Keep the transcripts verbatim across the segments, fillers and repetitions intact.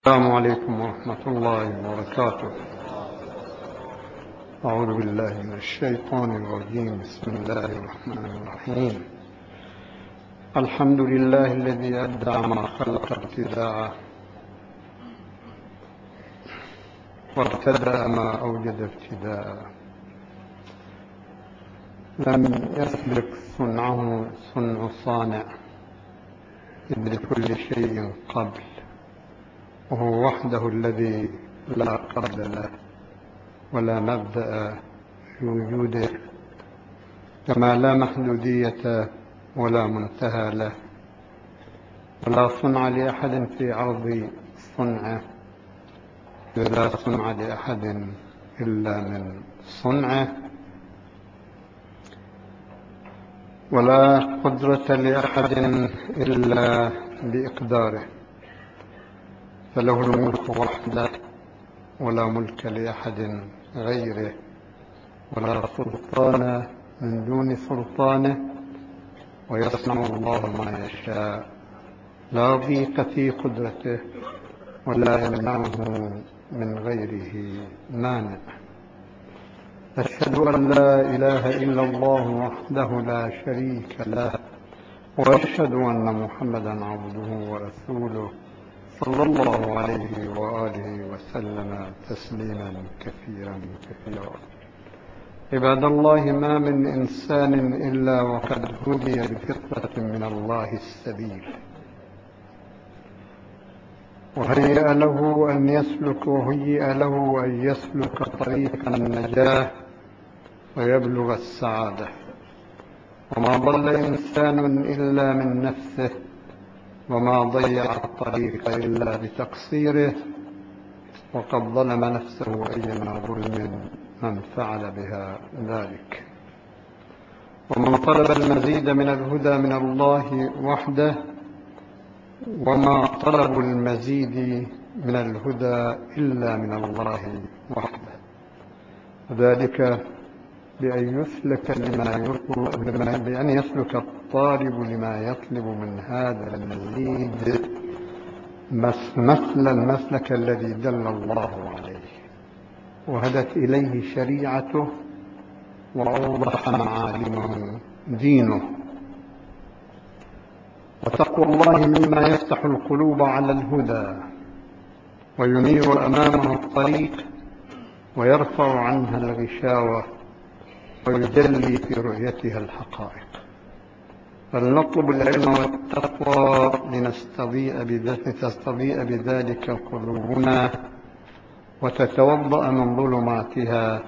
السلام عليكم ورحمة الله وبركاته. أعوذ بالله من الشيطان الرجيم. بسم الله الرحمن الرحيم. الحمد لله الذي أبدع ما خلق ابتداعا وابتدأ ما أوجد ابتداء. لم يسبق صنعه صنع صانع، إذ لكل شيء قبل، وهو وحده الذي لا قبل له ولا مبدأ في وجوده، كما لا محدودية ولا منتهى له، ولا صنع لأحد في عرض صنعه، ولا صنع لأحد إلا من صنعه، ولا قدرة لأحد إلا بإقداره، فله الملك وحده ولا ملك لأحد غيره، ولا سلطان من دون سلطانه، ويصنع الله ما يشاء، لا ضيق في قدرته ولا يمنعه من غيره مانع. أشهد أن لا إله إلا الله وحده لا شريك له، وأشهد أن محمدا عبده ورسوله صلى الله عليه وآله وسلم تسليما كثيرا كثيرا. عباد الله، ما من إنسان إلا وقد هدي بفطرة من الله السبيل، وهيأ له أن يسلك وهيئ له أن يسلك طريق النجاة ويبلغ السعادة. وما ضل إنسان إلا من نفسه، وما ضيع الطريق إلا بتقصيره، وقد ظلم نفسه أيما ظلم من فعل بها ذلك. ومن طلب المزيد من الهدى من الله وحده، وما طلب المزيد من الهدى إلا من الله وحده، وذلك بأن يسلك لما يطلب بأن يسلك الطالب لما يطلب من هذا المزيد مثل المسلك الذي دل الله عليه وهدت إليه شريعته وأوضح معالمه دينه. وتقوى الله مما يفتح القلوب على الهدى وينير أمامه الطريق ويرفع عنها الغشاوة ويجلي في رؤيتها الحقائق. فلنطلب العلم والتقوى لنستضيء بتستضيء بذلك قلوبنا وتتوضأ من ظلماتها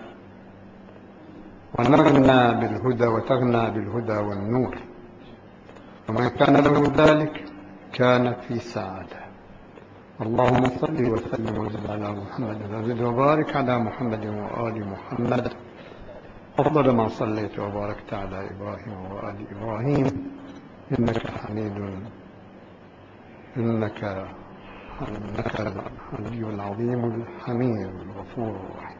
ونغنى بالهدى وتغنى بالهدى والنور. ومن كان له ذلك كان في سعادة. اللهم صل وسلم وزد على محمد وزد وبارك على محمد وآل محمد أفضل ما صليت وباركت على إبراهيم وآل إبراهيم إنك حميد إنك إنك العلي العظيم الحميد الغفور الرحيم.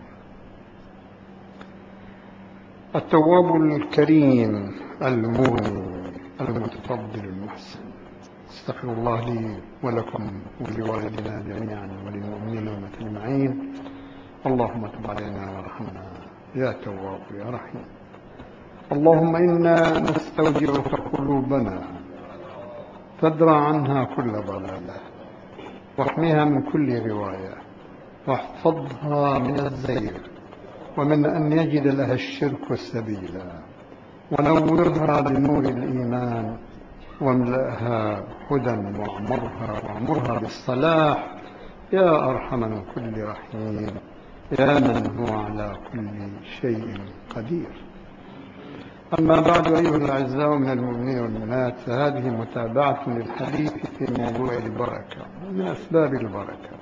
التواب الكريم المغني المتفضل المحسن. استغفر الله لي ولكم ولوالدنا جميعا وللمؤمنين والمسلمين. اللهم تب علينا وارحمنا يا تواب يا رحيم. اللهم إنا نستودعك قلوبنا فادرع عنها كل ضلالة، واحميها من كل رواية، واحفظها من الزيغ ومن أن يجد لها الشرك سبيلا، ونورها بنور الإيمان، واملأها هدى، واعمرها واعمرها بالصلاح يا أرحم من كل رحيم، يا من هو على كل شيء قدير. أما بعد، أيها الأعزاء من المؤمنين والمؤمنات، فهذه متابعة للحديث في موضوع البركة. من أسباب البركة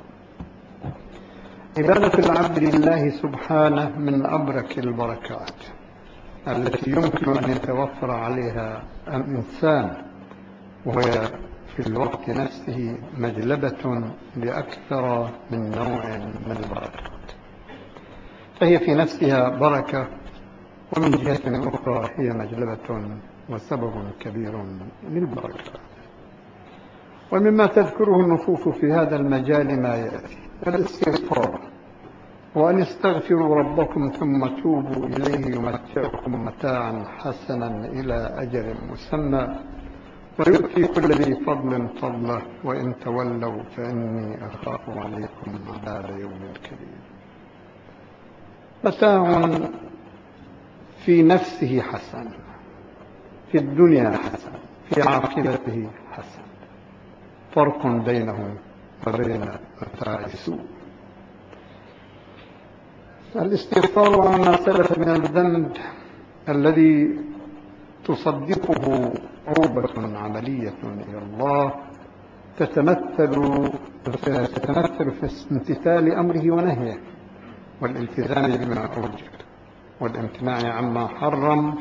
عبادة العبد لله سبحانه من أبرك البركات التي يمكن أن يتوفر عليها الإنسان، وهي في الوقت نفسه مجلبة لأكثر من نوع من البركات. فهي في نفسها بركة، ومن جهة أخرى هي مجلبة وسبب كبير للبركة. ومما تذكره النصوص في هذا المجال ما يأتي: الاستغفار، وأن استغفروا ربكم ثم توبوا إليه يمتعكم متاعا حسنا إلى أجل مسمى ويؤتي كل ذي فضل فضله وإن تولوا فإني أخاف عليكم عذاب يوم كبير. متاع في نفسه حسن، في الدنيا حسن، في عاقبته حسن، فرق بينه وبين متاع السوء. الاستغفار عما سلف من الذنب الذي تصدقه عقوبة عملية إلى الله تتمثل تتمثل في امتثال أمره ونهيه والالتزام بما أوجب والامتناع عما حرم.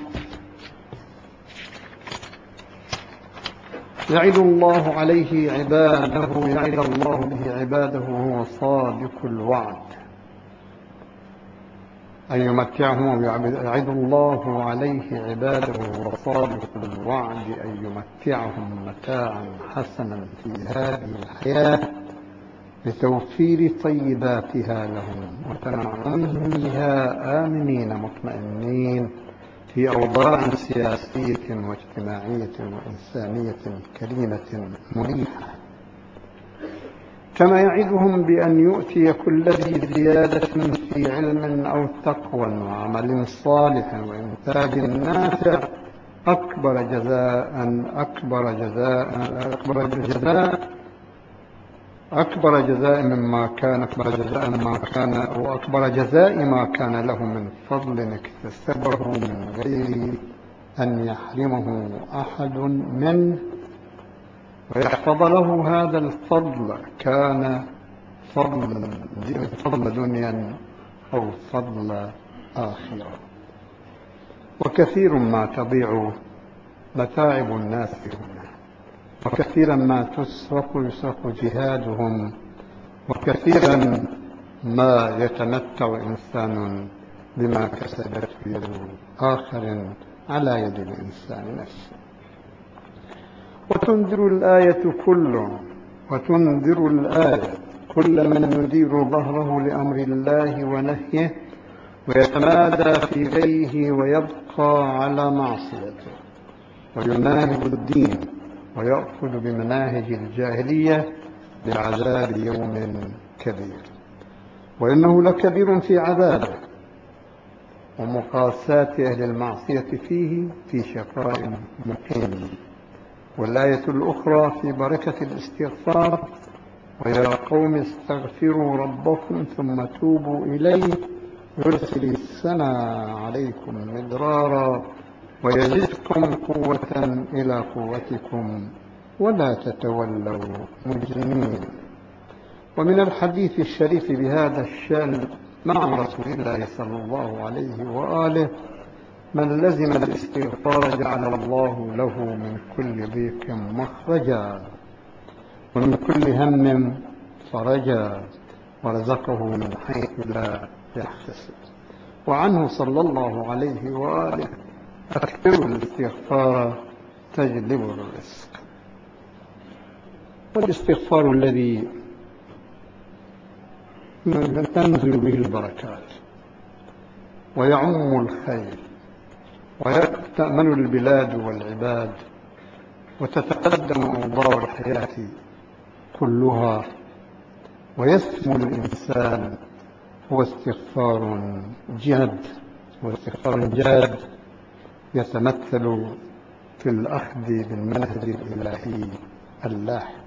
يعد الله عليه عباده يعد الله به عباده وهو صادق الوعد أن يمتعهم. يعد الله عليه عباده وصادق الوعد أن يمتعهم متاعا حسنا في هذه الحياة لتوفير طيباتها لهم وتنعمها آمنين مطمئنين في أوضاع سياسية واجتماعية وإنسانية كريمة مريحة، كما يعدهم بأن يؤتي كل ذي زيادة في علم أو تقوى وعمل صالح وإنتاج نافع أكبر جزاء أكبر جزاء أكبر جزاء أكبر جزاء مما كان أكبر جزاء ما كان أو أكبر جزاء ما كان له من فضل اكتسبه من غير أن يحرمه أحد منه ويحفظ له هذا الفضل، كان فضل فضل دنيا أو فضل آخرة. وكثير ما تضيع متاعب الناس هنا، وكثيرا ما تسرق يسرق جهادهم، وكثيرا ما يتمتع إنسان بما كسبت يد آخر على يد الإنسان نفسه. وتنذر الآية كل وتنذر الآية كل من يدير ظهره لأمر الله ونهيه ويتمادى في غيه ويبقى على معصيته ويناهض الدين ويأخذ بمناهج الجاهلية بعذاب يوم كبير. وإنه لكبير في عذابه ومقاساة أهل المعصية فيه في شقاء مقيم. والآية الأخرى في بركة الاستغفار: ويا قوم استغفروا ربكم ثم توبوا إليه يرسل السماء عليكم مدرارا ويزدكم قوة إلى قوتكم ولا تتولوا مجرمين. ومن الحديث الشريف بهذا الشأن مع رسول الله صلى الله عليه وآله: من لزم الاستغفار جعل الله له من كل ضيق مخرجا ومن كل هم فرجا ورزقه من حيث لا يحتسب. وعنه صلى الله عليه وآله: أكثروا الاستغفار تجلب الرزق. والاستغفار الذي تنزل به البركات ويعم الخير ويأمن البلاد والعباد وتتقدم أوضاع الحياة كلها ويسمو الإنسان، هو استغفار جاد واستغفار جاد يتمثل في الأخذ بالمنهج الإلهي اللاحق.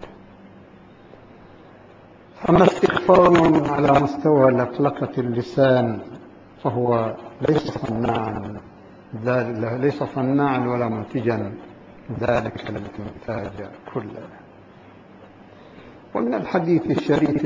أما استغفار على مستوى لقلقة اللسان فهو ليس صناعا ليس صناعا ولا منتجا ذلك الانتاج كله. ومن الحديث الشريف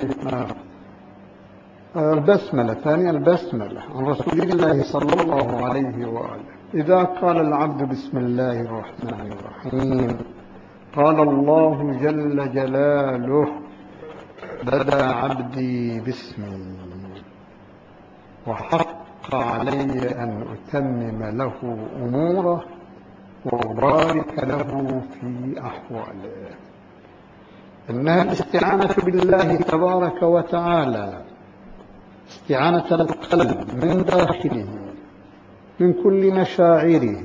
البسملة ثانيا البسملة عن رسول الله صلى الله عليه وآله: إذا قال العبد بسم الله الرحمن الرحيم قال الله جل جلاله: بدأ عبدي باسمي وحق علي أن أتمم له أموره وأبارك له في أحواله. إنها الاستعانة بالله تبارك وتعالى، استعانة القلب من داخله، من كل مشاعره،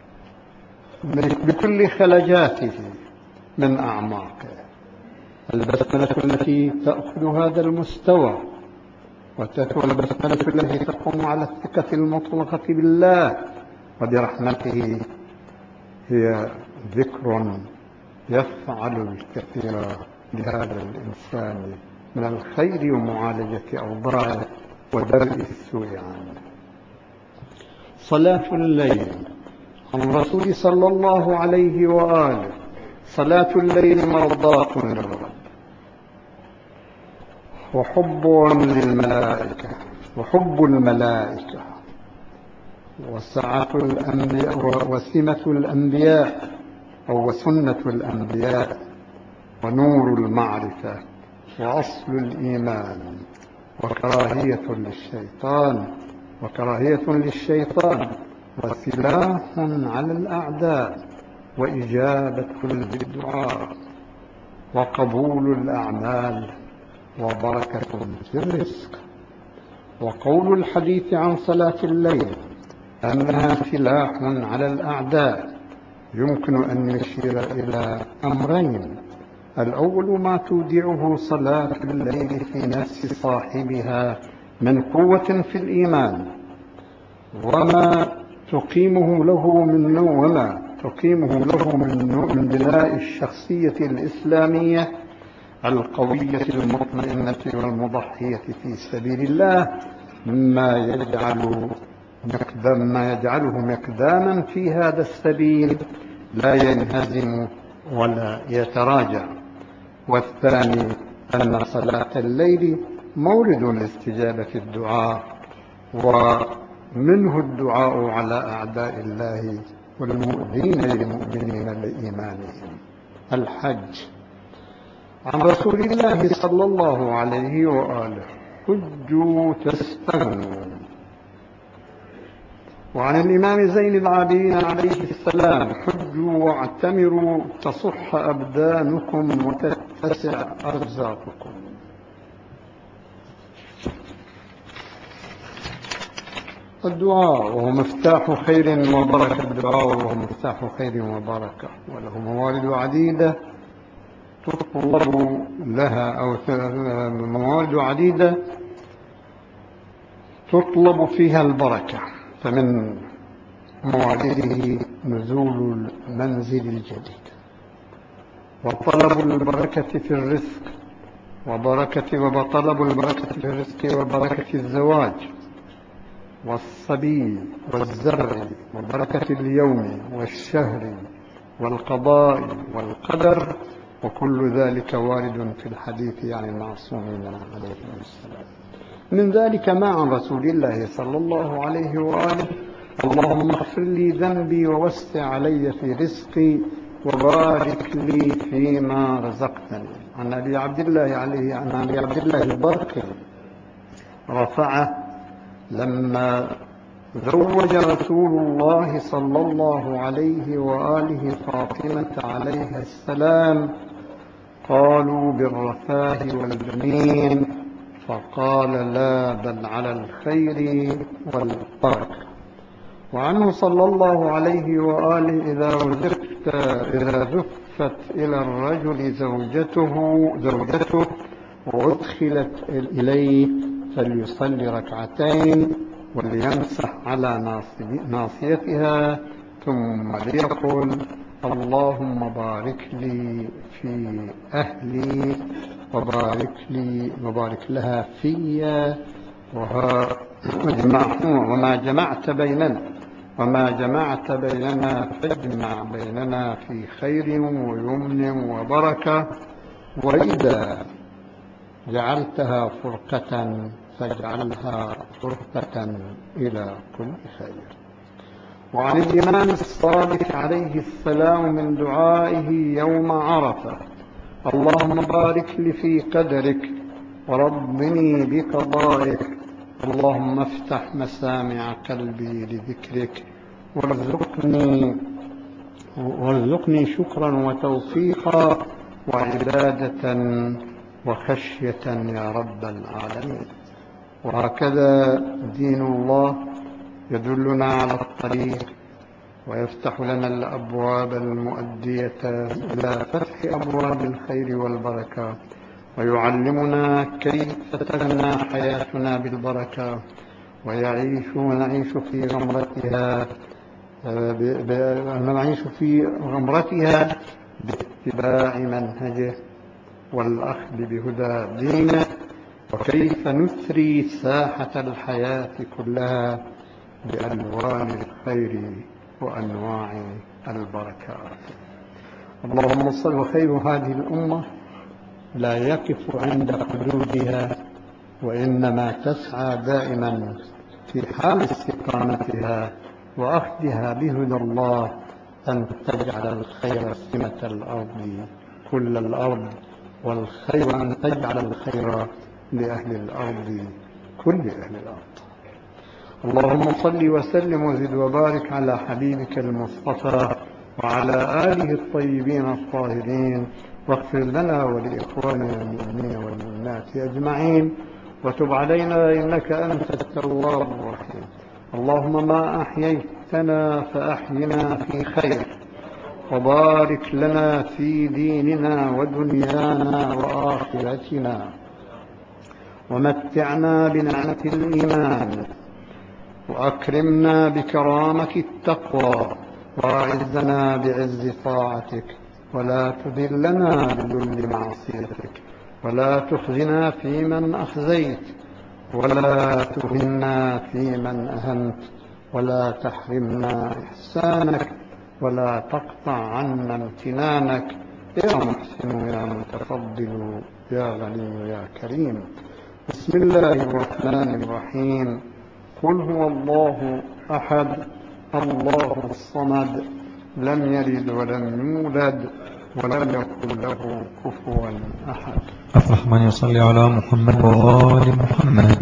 بكل خلجاته، من أعماقه. البسملة التي تأخذ هذا المستوى، وتكون البسملة التي تقوم على الثقة المطلقة بالله وبرحمته، هي ذكر يفعل الكثير لهذا الإنسان من الخير ومعالجة أوضاعه ودرء السوء عنه. صلاة الليل عن الرسول صلى الله عليه وآله: صلاة الليل مرضاة للرب وحب للملائكة وحب الملائكة وسعة الأنبياء وسمة الأنبياء أو وسنة الأنبياء ونور المعرفة وأصل الإيمان وكراهية للشيطان وكراهية للشيطان وسلاح على الأعداء وإجابة الدعاء وقبول الأعمال وبركة في الرزق. وقول الحديث عن صلاة الليل أنها سلاح على الأعداء يمكن أن يشير إلى أمرين: الأول ما تودعه صلاة الليل في نفس صاحبها من قوة في الإيمان، وما تقيمه له من وما تقيمه له من بناء الشخصية الإسلامية القوية المطمئنة والمضحية في سبيل الله، ما يجعل ما يجعله مقداما في هذا السبيل لا ينهزم ولا يتراجع. والثاني أن صلاة الليل مورد لاستجابة الدعاء، ومنه الدعاء على أعداء الله والمؤذين للمؤمنين لإيمانهم. الحج عن رسول الله صلى الله عليه وآله: حجوا تستغنوا. وعن الإمام زين العابدين عليه السلام: حجوا واعتمروا تصح أبدانكم وتتسع أرزاقكم. الدعاء وهو مفتاح خير وبركة، الدعاء وهو مفتاح خير وبركة، وله موارد عديدة تطلب لها أو موارد عديدة تطلب فيها البركة. فمن موارده نزول المنزل الجديد، وطلب البركة في الرزق، وبركة وطلب البركة في الرزق وبركة الزواج والصبي والزرع وبركة اليوم والشهر والقضاء والقدر، وكل ذلك وارد في الحديث عن المعصومين عليهم السلام. من ذلك ما عن رسول الله صلى الله عليه وآله: اللهم اغفر لي ذنبي ووسع علي في رزقي وبارك لي فيما رزقتني. عن أبي عبد الله عليه عن أبي عبد الله البرقي رفعه لما زوج رسول الله صلى الله عليه وآله فاطمة عليها السلام، قالوا بالرفاه والبنين، فقال: لا، بل على الخير والبركة. وعنه صلى الله عليه وآله: إذا وزفت إذا زفت إلى الرجل زوجته زوجته وأدخلت إليه فليصلي ركعتين وليمسح على ناصيتها ثم ليقل: اللهم بارك لي في أهلي وبارك لي وبارك لها في وما جمعت بيننا وما جمعت بيننا فاجمع بيننا في خير ويمن وبركة، وإذا جعلتها فرقة فاجعلها فرقة إلى كل خير. وعن الإمام الصادق عليه السلام من دعائه يوم عرفة: اللهم بارك لي في قدرك ورضني بقضائك، اللهم افتح مسامع قلبي لذكرك وارزقني وارزقني شكرا وتوفيقا وعبادة وخشية يا رب العالمين. وهكذا دين الله يدلنا على الطريق ويفتح لنا الأبواب المؤدية إلى فتح أبواب الخير والبركة، ويعلمنا كيف تغنى حياتنا بالبركة ويعيش ونعيش في غمرتها نعيش في غمرتها باتباع منهجه والأخذ بهدى دينه، وكيف نثري ساحة الحياة كلها بألوان الخير وأنواع البركات. اللهم صل. وخير هذه الأمة لا يقف عند حدودها، وإنما تسعى دائما في حال استقامتها وأخذها بهدى الله أن تجعل الخير سمة الأرض كل الأرض، والخير أن تجعل الخير لأهل الأرض كل أهل الأرض. اللهم صل وسلم وزد وبارك على حبيبك المصطفى وعلى آله الطيبين الطاهرين، واغفر لنا ولإخواننا المؤمنين والمؤمنات أجمعين، وتب علينا إنك أنت التواب الرحيم. اللهم ما أحييتنا فأحينا في خير، وبارك لنا في ديننا ودنيانا وآخرتنا، ومتعنا بنعمة الإيمان، وأكرمنا بكرامة التقوى، وأعزنا بعز طاعتك، ولا تذلنا بذل معصيتك، ولا تخزنا في من أخزيت، ولا تهنا في من أهنت، ولا تحرمنا إحسانك، ولا تقطع عنا امتنانك، يا محسن يا متفضل يا غني يا كريم. بسم الله الرحمن الرحيم. قل هو الله أحد الله الصمد لم يلد ولم يولد ولم يكن له كفوا أحد. أفرح من يصلي على محمد وآل محمد.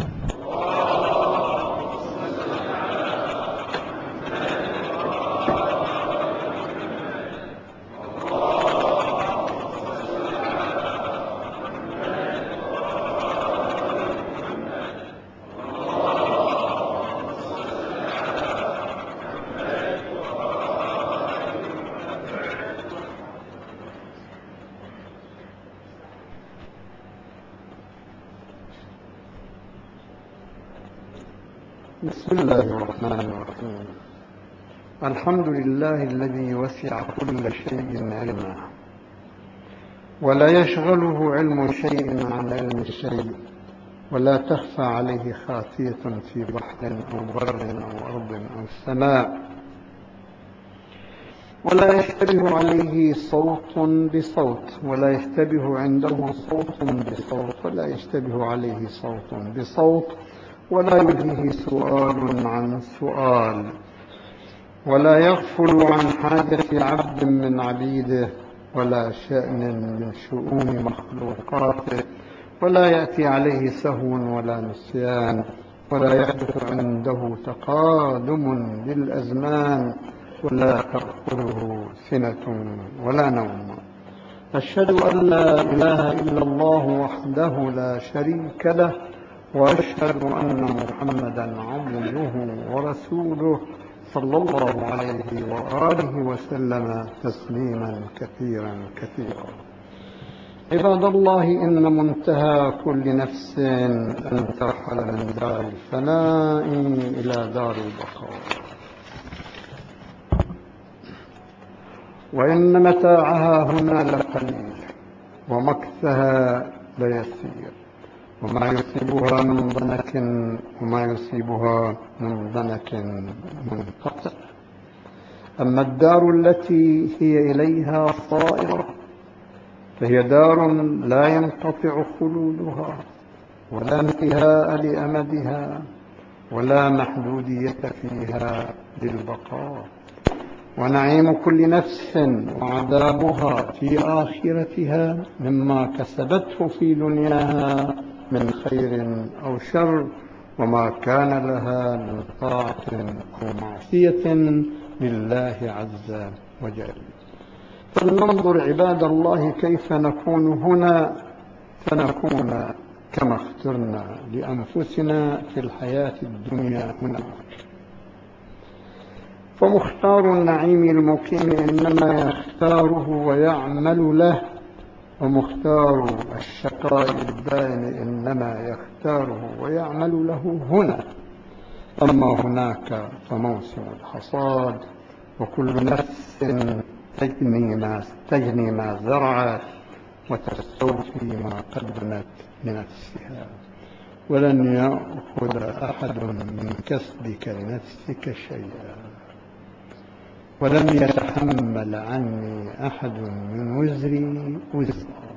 بسم الله الرحمن الرحيم. الحمد لله الذي وسع كل شيء علما، ولا يشغله علم شيء عن علم شيء، ولا تخفى عليه خافية في بحر أو بر أو أرض أو سماء، ولا يشتبه عليه صوت بصوت، ولا يشتبه عنده صوت بصوت، ولا يشتبه عليه صوت بصوت، ولا يلهيه سؤال عن سؤال، ولا يغفل عن حاجة عبد من عبيده، ولا شأن من شؤون مخلوقاته، ولا يأتي عليه سهو ولا نسيان، ولا يحدث عنده تقادم للأزمان، ولا تأخذه سنة ولا نوم. أشهد أن لا إله إلا الله وحده لا شريك له، وأشهد أن محمدا عبده ورسوله صلى الله عليه وآله وسلم تسليما كثيرا كثيرا. عباد الله، إن منتهى كل نفس أن ترحل من دار الفناء إلى دار البقاء، وإن متاعها هنا لقليل ومكثها ليسير، وما يصيبها من ضنك وما يصيبها من ضنك منقطع. أما الدار التي هي إليها صائرة فهي دار لا ينقطع خلودها، ولا انتهاء لأمدها، ولا محدودية فيها للبقاء. ونعيم كل نفس وعذابها في آخرتها مما كسبته في دنياها من خير أو شر، وما كان لها من طاعة أو معصية لله عز وجل. فلننظر عباد الله كيف نكون هنا، فنكون كما اخترنا لأنفسنا في الحياة الدنيا هنا. فمختار النعيم المقيم إنما يختاره ويعمل له، ومختار الشقاء البائن إنما يختاره ويعمل له هنا. أما هناك فموسم الحصاد، وكل نفس تجني ما, تجني ما زرعت وتستوفي ما قدمت لنفسها، ولن يأخذ أحد من كسبك لنفسك شيئا، ولم يتحمل عني أحد من وزري وزرا.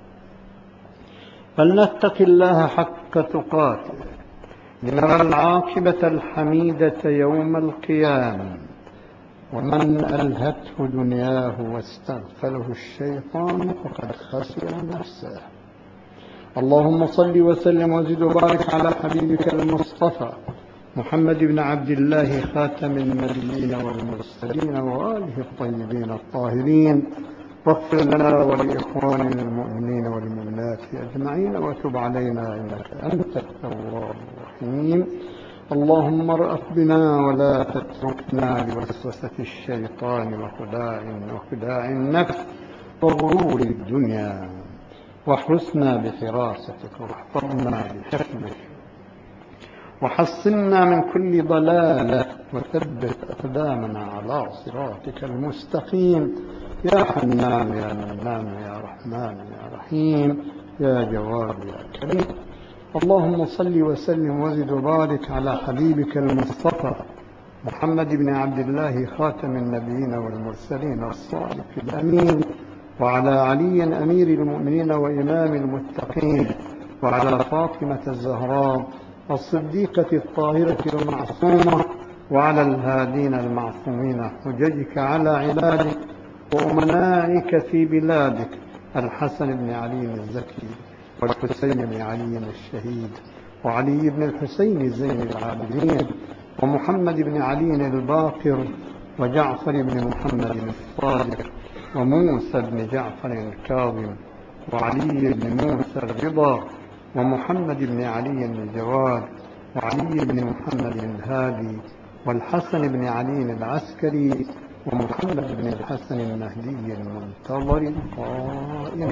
فلنتق الله حق تقاته لنرى العاقبة الحميدة يوم القيامة. ومن ألهته دنياه واستغفله الشيطان فقد خسر نفسه. اللهم صل وسلم وزد وبارك على حبيبك المصطفى محمد بن عبد الله خاتم النبيين والمرسلين وآله الطيبين الطاهرين، واغفر لنا ولإخواننا المؤمنين والمؤمنات أجمعين، وتب علينا إنك أنت التواب الرحيم. اللهم ارأف بنا ولا تتركنا لوسوسة الشيطان وخداع وخداع النفس وغرور الدنيا، واحرسنا بحراستك واحفظنا بحفظك، وحصنا من كل ضلالة، وثبت أقدامنا على صراطك المستقيم. يا حنان يا منان يا رحمن يا رحيم يا جواد يا كريم. اللهم صل وسلم وزد وبارك على حبيبك المصطفى محمد بن عبد الله خاتم النبيين والمرسلين الصادق الأمين، وعلى علي أمير المؤمنين وإمام المتقين، وعلى فاطمة الزهراء الصديقة الطاهرة المعصومة، وعلى الهادين المعصومين حججك على عبادك وأمنائك في بلادك، الحسن بن علي الزكي والحسين بن علي الشهيد، وعلي بن الحسين زين العابدين، ومحمد بن علي الباقر، وجعفر بن محمد الصادق، وموسى بن جعفر الكاظم، وعلي بن موسى الرضا، ومحمد بن علي الجواد، وعلي بن محمد الهادي، والحسن بن علي العسكري، ومحمد بن الحسن المهدي المنتظر القائم.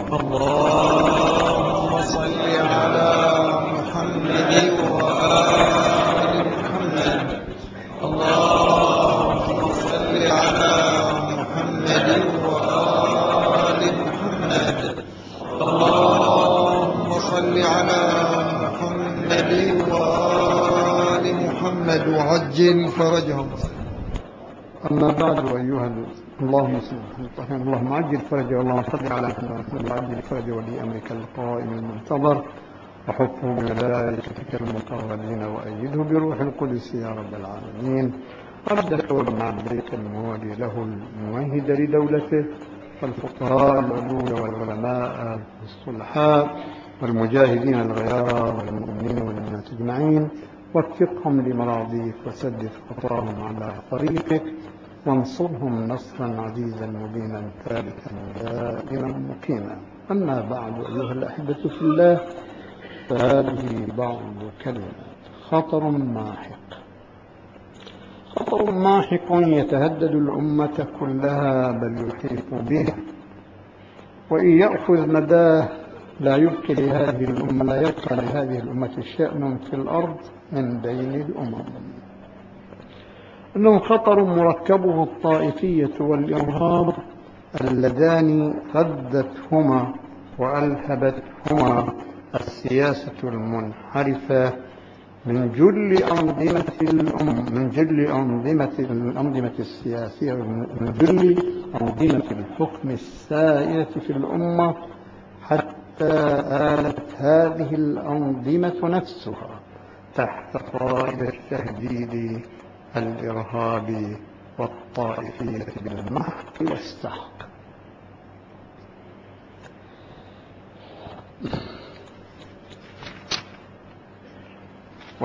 اللهم صل على محمد وآل محمد. اللهم صل على محمد وآل محمد. اللهم صل على محمد وآل محمد وعجل فرجهم. أما بعد أيها اللهم صل اللهم عجل فرجه، اللهم صل على محمد وعجل فرجه ولي أمرك القائم المنتظر، وحفه بملائكتك المقربين، وأيده بروح القدس يا رب العالمين. ردك ومع البيت الموالي له الممهد لدولته، والفقهاء العلول والعلماء الصلحاء والمجاهدين الغيار والمؤمنين والمؤمنات أجمعين، وفقهم لمراضيك وسدد خطاهم على طريقك، وانصرهم نصرا عزيزا مبينا ثابتا دائما مقيما. أما بعد أيها الأحبة في الله، فهذه بعض كلمات. خطر ماحق. خطر ماحق يتهدد الأمة كلها بل يحيط بها، وإن يأخذ مداه لا يبقي لهذه الأمة لا يبقى لهذه الأمة شأن في الأرض من بين الأمم. إنه خطر مركبه الطائفية والإرهاب اللذان ردتهما وألهبتهما السياسة المنحرفة من جل أنظمة الأمم من جل أنظمة الأنظمة السياسية من جل أنظمة الحكم السائرة في الأمة، حتى آلت هذه الأنظمة نفسها تحت قائد التهديد الإرهابي والطائفية بالمحق والسحق.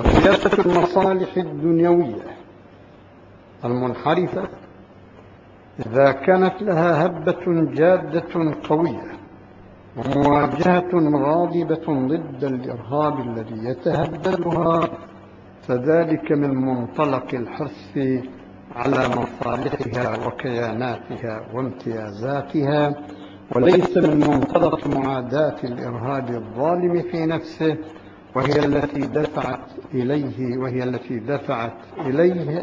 وسياسة المصالح الدنيوية المنحرفة إذا كانت لها هبة جادة قوية ومواجهة غاضبة ضد الإرهاب الذي يتهددها، فذلك من منطلق الحرص على مصالحها وكياناتها وامتيازاتها، وليس من منطلق معاداة الإرهاب الظالم في نفسه، وهي التي دفعت إليه وهي التي دفعت إليه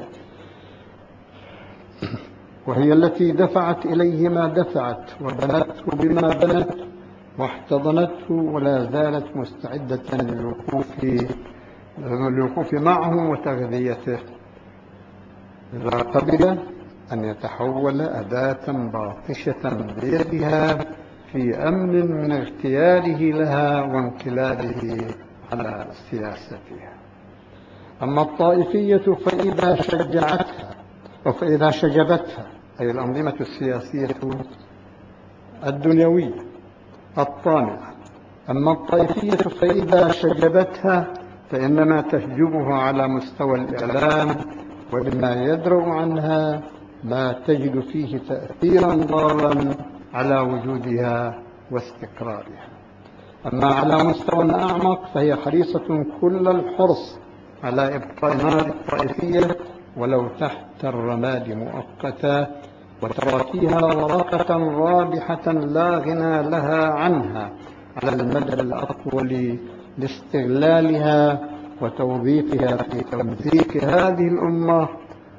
وهي التي دفعت إليه ما دفعت وبنته بما بنت واحتضنته، ولا زالت مستعدة للوقوف للوقوف معه وتغذيته إذا قبل أن يتحول أداة باطشة بيدها في أمن من اغتياله لها وانقلابه على سياستها. أما الطائفية فإذا شجعتها وفإذا شجبتها، أي الأنظمة السياسية الدنيوية الطامعة، أما الطائفية فإذا شجبتها فإنما تشجبها على مستوى الإعلام، وبما يدرأ عنها ما تجد فيه تأثيرا ضارا على وجودها واستقرارها. أما على مستوى أعمق فهي حريصة كل الحرص على إبقاء نار الطائفية ولو تحت الرماد مؤقتا، وترى فيها ورقة رابحة لا غنى لها عنها على المدى الأطول لاستغلالها وتوظيفها في تمزيق هذه الأمة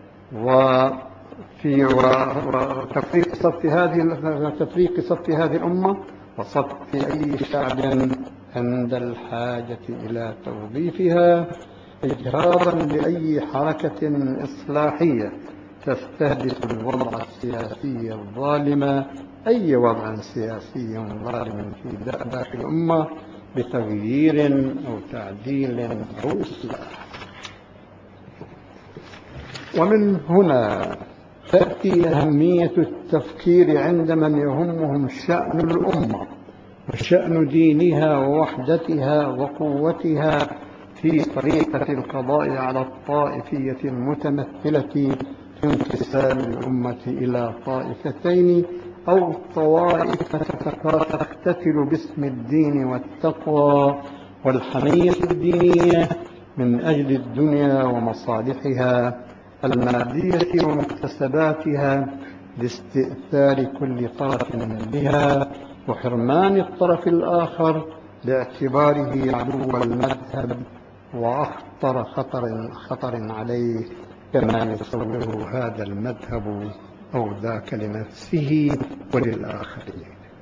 وفي وتفريق صف هذه تفريق صف هذه الأمة وصف أي شعب عند الحاجة إلى توظيفها، إجهاضا لأي حركة إصلاحية تستهدف الوضع السياسي الظالم، أي وضع سياسي ظالم في داخل الأمة، بتغيير أو تعديل أو إصلاح. ومن هنا تأتي أهمية التفكير عند من يهمهم شأن الأمة وشأن دينها ووحدتها وقوتها في طريقة القضاء على الطائفية المتمثلة في انقسام الأمة إلى طائفتين أو طوائف تقتتل باسم الدين والتقوى والحمية الدينية من أجل الدنيا ومصالحها المادية ومكتسباتها، لاستئثار كل طرف بها وحرمان الطرف الآخر باعتباره عدو المذهب وأخطر خطر, خطر عليه، كما يصوره هذا المذهب أو ذاك لنفسه وللآخرين.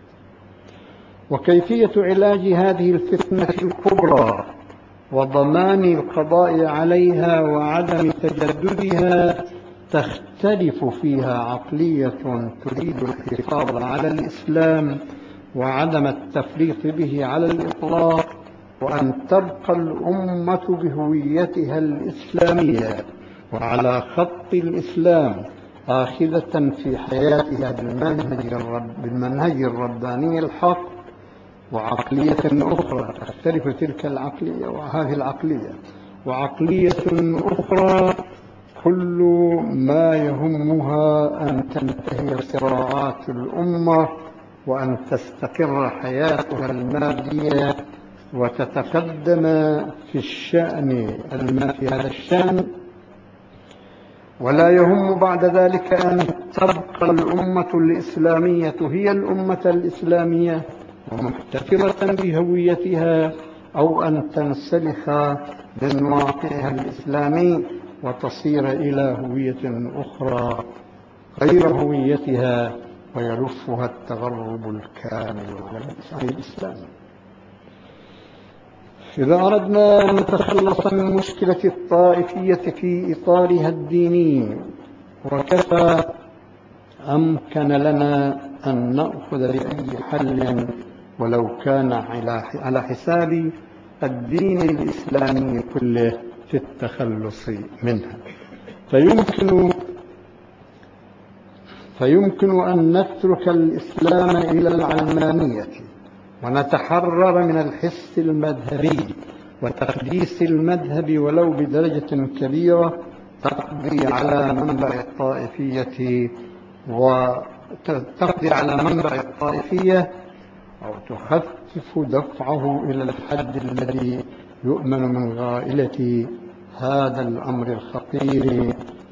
وكيفية علاج هذه الفتنة الكبرى وضمان القضاء عليها وعدم تجددها تختلف فيها عقلية تريد الحفاظ على الإسلام وعدم التفريط به على الإطلاق، وأن تبقى الأمة بهويتها الإسلامية وعلى خط الإسلام، آخذة في حياتها بالمنهج, الرب بالمنهج الرباني الحق. وعقلية أخرى تختلف تلك العقلية وهذه العقلية، وعقلية أخرى كل ما يهمها أن تنتهي صراعات الأمة وأن تستقر حياتها المادية وتتقدم في الشأن في هذا الشأن، ولا يهم بعد ذلك أن تبقى الأمة الإسلامية هي الأمة الإسلامية ومحتفظة بهويتها، أو أن تنسلخ من واقعها الإسلامي وتصير إلى هوية أخرى غير هويتها ويلفها التغرب الكامل على الإسلام. إذا أردنا أن نتخلص من مشكلة الطائفية في إطارها الديني، وكفى أمكن لنا أن نأخذ لأي حل ولو كان على حساب الدين الإسلامي كله في التخلص منها، فيمكن فيمكن أن نترك الإسلام إلى العلمانية ونتحرر من الحس المذهبي وتقديس المذهب ولو بدرجة كبيرة تقضي على منبع الطائفية وتقضي على منبع الطائفية أو تخفف دفعه إلى الحد الذي يؤمن من غائلة هذا الأمر الخطير،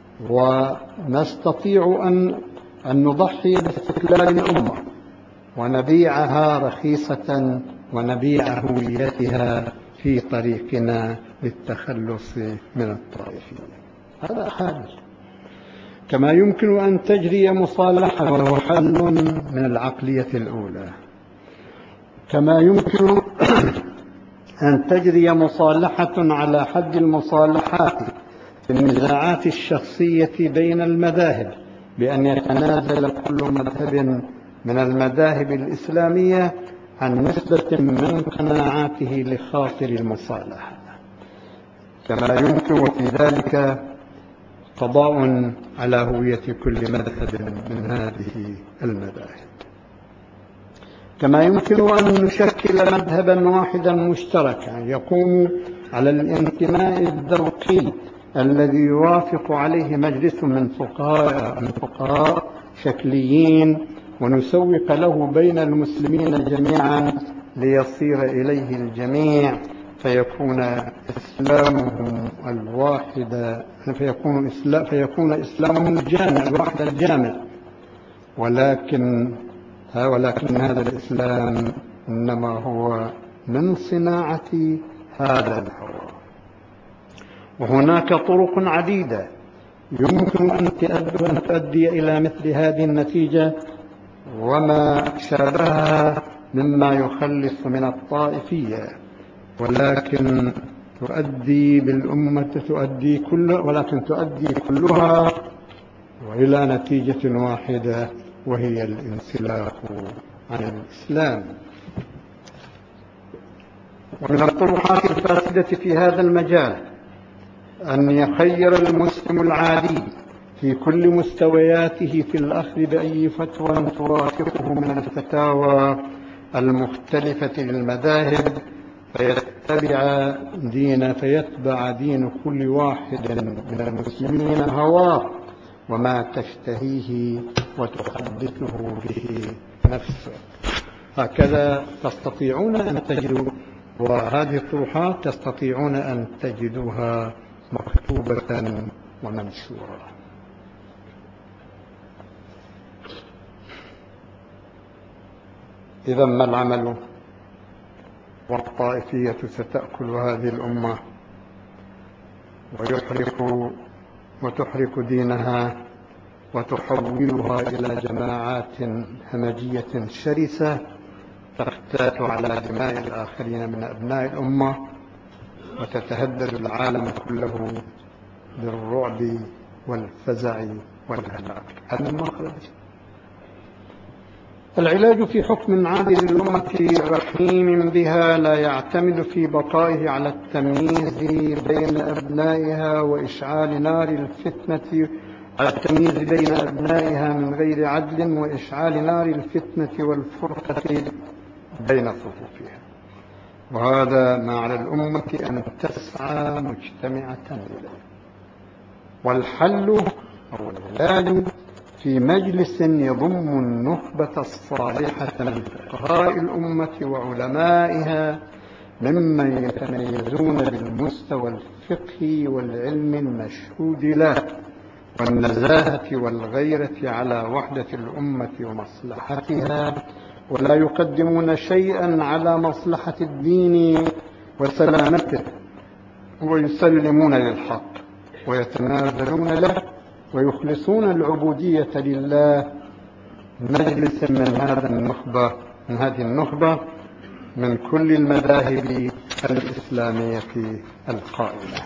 ونستطيع أن أن نضحي باستقلال الأمة ونبيعها رخيصة ونبيع هويتها في طريقنا للتخلص من الطائفية. هذا حال. كما يمكن أن تجري مصالحة، وهو حل من العقلية الأولى. كما يمكن أن تجري مصالحة على حد المصالحات في النزاعات الشخصية بين المذاهب، بأن يتنازل كل مذهب من المذاهب الإسلامية عن نسبة من قناعاته لخاطر المصالحة. كما يمكن في ذلك قضاء على هوية كل مذهب من هذه المذاهب. كما يمكن أن نشكل مذهبا واحدا مشتركا يقوم على الانتماء الذوقي الذي يوافق عليه مجلس من فقهاء من فقهاء شكليين، ونسوق له بين المسلمين جميعا ليصير إليه الجميع، فيكون إسلامهم الواحد فيكون إسلام فيكون إسلامهم الجامع الواحد الجامع. ولكن ولكن هذا الإسلام إنما هو من صناعة هذا الهوى. وهناك طرق عديدة يمكن أن تؤدي إلى مثل هذه النتيجة وما شابهها مما يخلص من الطائفية، ولكن تؤدي بالأمة تؤدي كل ولكن تؤدي كلها وإلى نتيجة واحدة، وهي الانسلاخ عن الإسلام. ومن الطروحات الفاسدة في هذا المجال أن يخير المسلم العادي في كل مستوياته في الأخذ بأي فتوى توافقه من الفتاوى المختلفة للمذاهب، فيتبع دين فيتبع دين كل واحد من المسلمين هواه وما تشتهيه وتحدثه به نفسه. هكذا تستطيعون أن تجدوا، وهذه الطروحات تستطيعون أن تجدوها مكتوبة ومنشورة. إذا ما العمل؟ والطائفية ستأكل هذه الأمة ويحرق وتحرق دينها وتحولها إلى جماعات همجية شرسة تقتات على دماء الآخرين من أبناء الأمة، وتتهدد العالم كله بالرعب والفزع والهلاك. هذا المخرج. العلاج في حكم عادل للأمة رحيم بها لا يعتمد في بقائه على التمييز بين أبنائها وإشعال نار الفتنة على التمييز بين أبنائها من غير عدل وإشعال نار الفتنة والفرقة بين صفوفها. وهذا ما على الأمة أن تسعى مجتمعة إليه. والحل أو العلاج في مجلس يضم النخبة الصالحة من فقهاء الأمة وعلمائها ممن يتميزون بالمستوى الفقهي والعلم المشهود له والنزاهة والغيرة على وحدة الأمة ومصلحتها، ولا يقدمون شيئا على مصلحة الدين وسلامته، ويسلمون للحق ويتنازلون له ويخلصون العبودية لله. مجلس من هذا النخبة من هذه النخبة من كل المذاهب الإسلامية القائمة.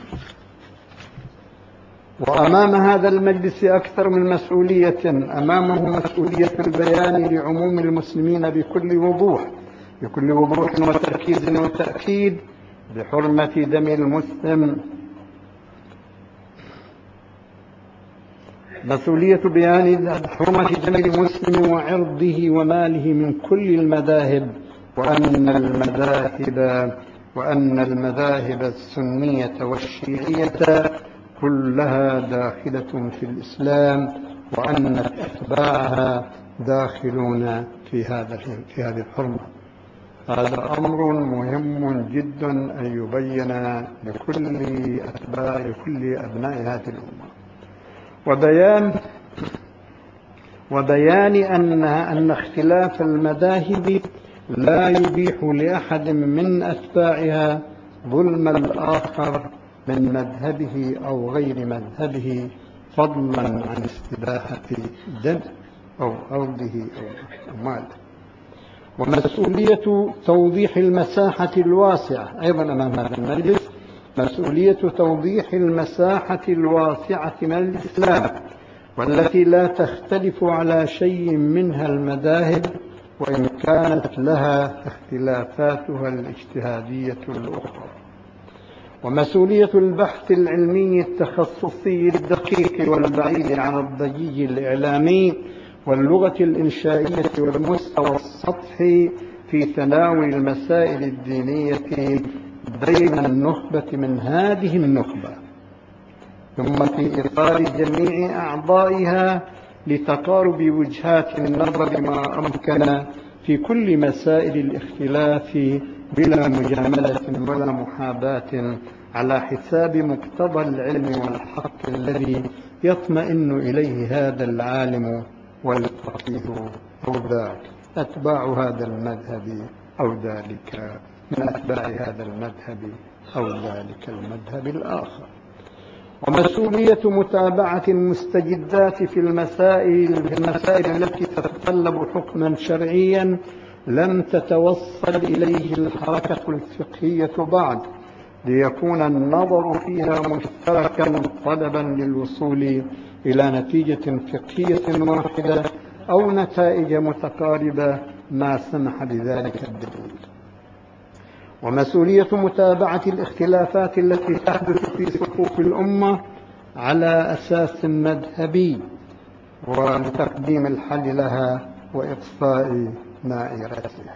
وأمام هذا المجلس أكثر من مسؤولية. أمامه مسؤولية البيان لعموم المسلمين بكل وضوح بكل وضوح وتركيز وتأكيد بحرمة دم المسلم. مسؤولية بيان حرمة دم المسلم وعرضه وماله من كل المذاهب، وأن المذاهب وأن المذاهب السنية والشيعية كلها داخلة في الإسلام، وأن أتباعها داخلون في هذا في هذه الحرمة. هذا أمر مهم جدا أن يبين لكل أتباع لكل أبناء هذه الأمة، وبيان وبيان أن أن اختلاف المذاهب لا يبيح لأحد من أتباعها ظلم الآخر من مذهبه أو غير مذهبه، فضلا عن استباحة دمه أو أرضه أو ماله. ومسؤولية توضيح المساحة الواسعة أيضا أمام هذا المجلس، مسؤولية توضيح المساحة الواسعة من الإسلام، والتي لا تختلف على شيء منها المذاهب، وإن كانت لها اختلافاتها الاجتهادية الأخرى. ومسؤولية البحث العلمي التخصصي الدقيق والبعيد عن الضجيج الإعلامي واللغة الإنشائية والمستوى السطحي في تناول المسائل الدينية بين النخبة من هذه النخبة، ثم في إطار جميع أعضائها لتقارب وجهات النظر ما أمكن في كل مسائل الاختلاف بلا مجاملة ولا محاباة، على حساب مقتضى العلم والحق الذي يطمئن إليه هذا العالم والفقيه أو ذاك أتباع هذا المذهب أو ذلك من أتباع هذا المذهب أو ذلك المذهب الآخر. ومسؤولية متابعة المستجدات في المسائل, في المسائل التي تتطلب حكما شرعيا لم تتوصل إليه الحركة الفقهية بعد، ليكون النظر فيها مشتركا طلبا للوصول إلى نتيجة فقهية واحدة أو نتائج متقاربة ما سمح بذلك الدليل. ومسؤولية متابعة الاختلافات التي تحدث في صفوف الأمة على أساس مذهبي وتقديم الحل لها وإطفاء نائرتها.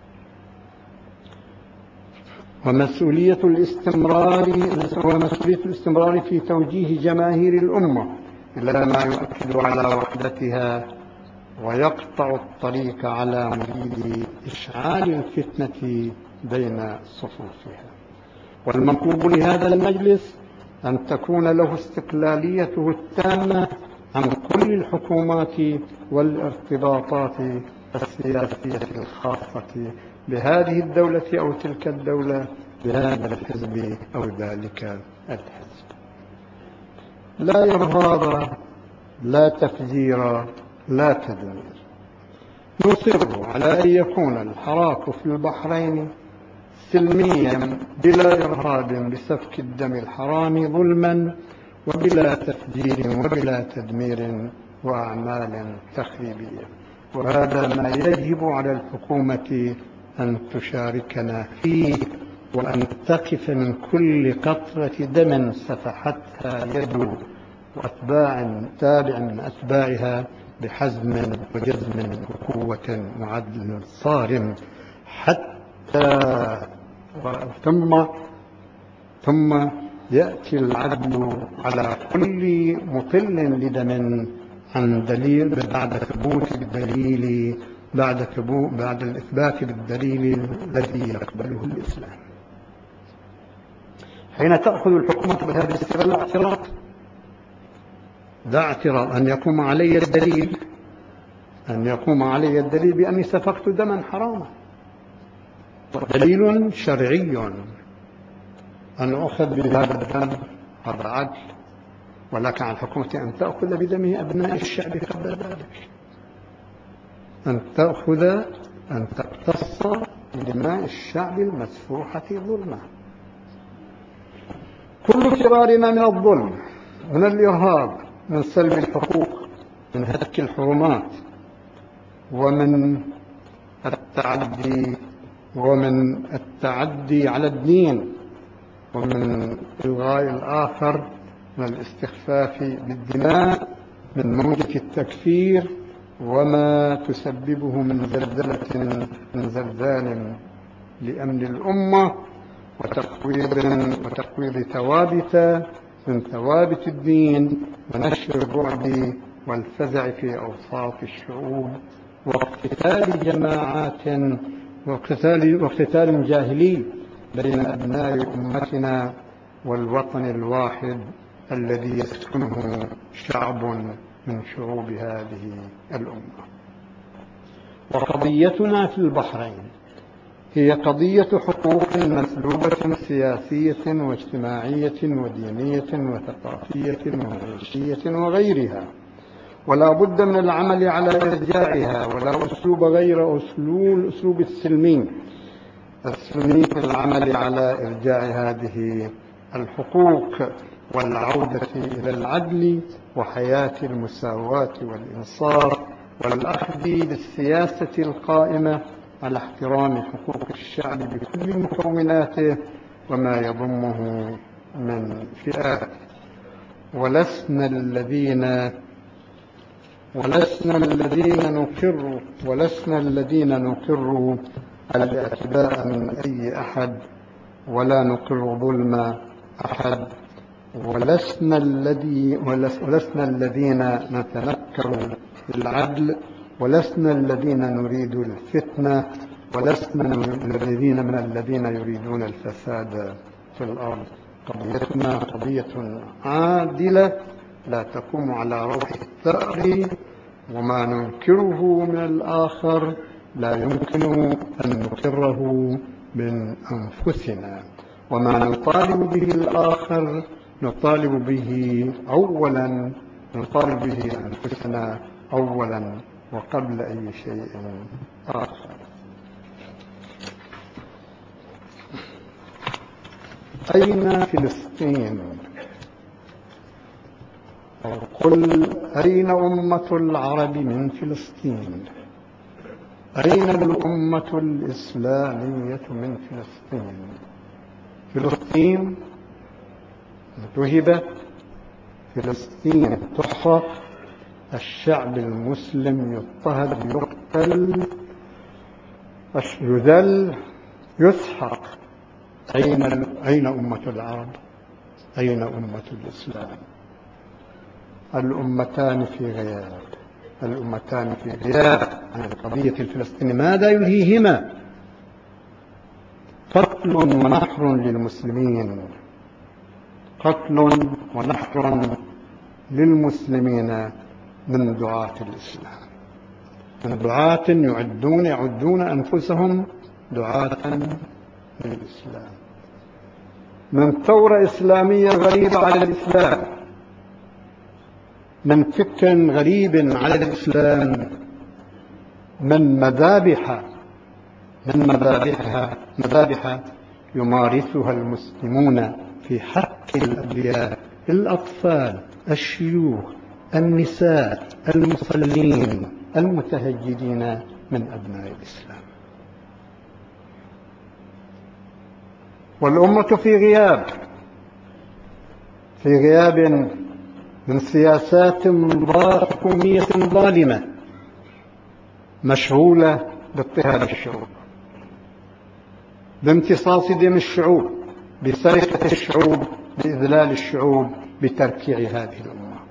ومسؤولية الاستمرار ومسؤولية الاستمرار في توجيه جماهير الأمة إلى ما يؤكد على وحدتها ويقطع الطريق على مريد إشعال الفتنة بين صفوفها. والمطلوب لهذا المجلس أن تكون له استقلاليته التامة عن كل الحكومات والارتباطات السياسية الخاصة بهذه الدولة أو تلك الدولة، بهذا الحزب أو ذلك الحزب. لا إرهاب، لا تفجير، لا تدمير. نصر على أن يكون الحراك في البحرين سلميا بلا إرهاب بسفك الدم الحرام ظلما، وبلا تفجير وبلا تدمير وأعمال تخريبية. وهذا ما يجب على الحكومة أن تشاركنا فيه، وأن تقف من كل قطرة دم سفحتها يد وأتباع تابع من أتباعها بحزم وجزم وقوة وعدل صارم، حتى ثم ثم يأتي العدل على كل مطل لدم عن دليل بعد ثبوت الدليل بعد ثبوت بعد الإثبات بالدليل الذي يقبله الإسلام. حين تأخذ الحكومة بهذا الاعتراض، ذا اعتراض أن يقوم علي الدليل أن يقوم علي الدليل بأني سفكت دما حراما، دليل شرعي أن أخذ بهذا الدم، هذا عدل. ولكن على الحكومة أن تأخذ بدم أبناء الشعب قبل ذلك، أن تأخذ أن تقتص بدماء الشعب المسفوحة ظلما. كل فرارنا من الظلم، من الإرهاب، من سلب الحقوق، من هتك الحرمات، ومن التعدي ومن التعدي على الدين، ومن إلغاء الآخر، من الاستخفاف بالدماء، من موجة التكفير وما تسببه من زلزلة من زلزال لأمن الأمة وتقويض وتقويض ثوابت من ثوابت الدين، ونشر الرعب والفزع في أوساط الشعوب واقتتال جماعات واقتتال, واقتتال جاهلي بين أبناء أمتنا والوطن الواحد الذي يسكنه شعب من شعوب هذه الأمة. وقضيتنا في البحرين هي قضية حقوق مسلوبة سياسية واجتماعية ودينية وثقافية ومعيشية وغيرها، ولا بد من العمل على إرجاعها، ولا أسلوب غير أسلوب أسلوب السلمي السلمي في العمل على إرجاع هذه الحقوق والعودة إلى العدل وحياة المساواة والإنصاف والأخذ بالسياسة القائمة على احترام حقوق الشعب بكل مكوناته وما يضمه من فئات. ولسنا الذين ولسنا الذين نقر ولسنا الذين نقر الاعتداء من أي أحد، ولا نقر ظلم أحد، ولسنا الذي ولسنا الذين نتنكر العدل، ولسنا الذين نريد الفتنة، ولسنا الذين من الذين يريدون الفساد في الأرض. قضيتنا قضية عادلة لا تقوم على روح الثأر، وما ننكره من الآخر لا يمكن أن نقره من أنفسنا، وما نطالب به الآخر نطالب به أولا نطالب به أنفسنا أولا وقبل أي شيء آخر. أين فلسطين؟ قل أين أمة العرب من فلسطين؟ أين الأمة الإسلامية من فلسطين؟ فلسطين انتهبت، فلسطين تحرق، الشعب المسلم يضطهد، يقتل، يذل، يسحق. أين أين أمة العرب؟ أين أمة الإسلام؟ الأمتان في غياب، الأمتان في غياب عن القضية الفلسطينية. ماذا يلهيهما؟ قتل ونحر للمسلمين، قتل ونحر للمسلمين من دعاة الإسلام، من دعاة يعدون يعدون أنفسهم دعاة للإسلام، من ثورة إسلامية غريبة على الإسلام، من فكر غريب على الإسلام، من مذابح من مذابحها مذابح يمارسها المسلمون في حق الأبرياء، الأطفال، الشيوخ، النساء، المصلين، المتهجدين من أبناء الإسلام. والأمة في غياب في غياب من سياسات حكومية ظالمة مشغولة باضطهاد الشعوب، بامتصاص دم الشعوب، بسرقة الشعوب، بإذلال الشعوب، بتركيع هذه الأمة.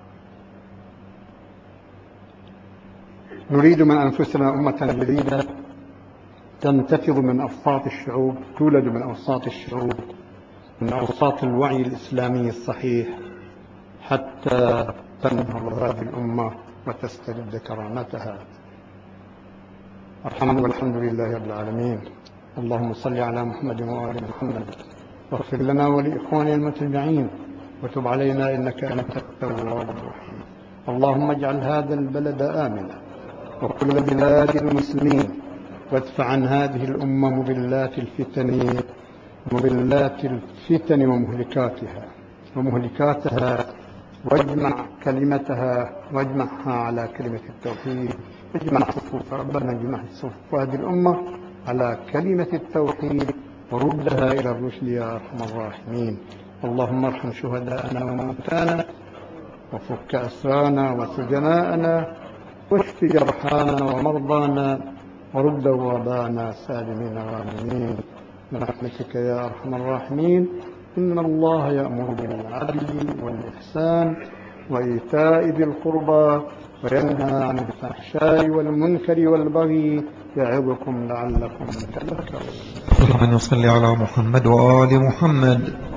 نريد من أنفسنا أمة جديدة تنتفض من أوساط الشعوب، تولد من أوساط الشعوب، من أوساط الوعي الإسلامي الصحيح، حتى تنهض هذه الأمة وتسترد كرامتها. الحمد والحمد لله رب العالمين. اللهم صل على محمد وآل محمد، واغفر لنا ولإخواننا المتبعين، وتب علينا إنك أنت التواب الرحيم. اللهم اجعل هذا البلد آمنا وكل بلاد المسلمين، وادفع عن هذه الأمة مضلات الفتن مضلات الفتن ومهلكاتها ومهلكاتها واجمع كلمتها واجمعها على كلمة التوحيد. اجمع صفوف ربنا اجمع صفوف هذه الأمة على كلمة التوحيد وردها إلى الرشد يا أرحم الراحمين. اللهم ارحم شهداءنا وموتانا، وفك أسرانا وسجناءنا، واشف جرحانا ومرضانا، ورد غربانا سالمين غانمين برحمتك يا أرحم الراحمين. إن الله يأمر بالعدل والإحسان وإيتاء ذي القربى وينهى عن الفحشاء والمنكر والبغي يعظكم لعلكم تذكرون. اللهم صل على محمد وآل محمد.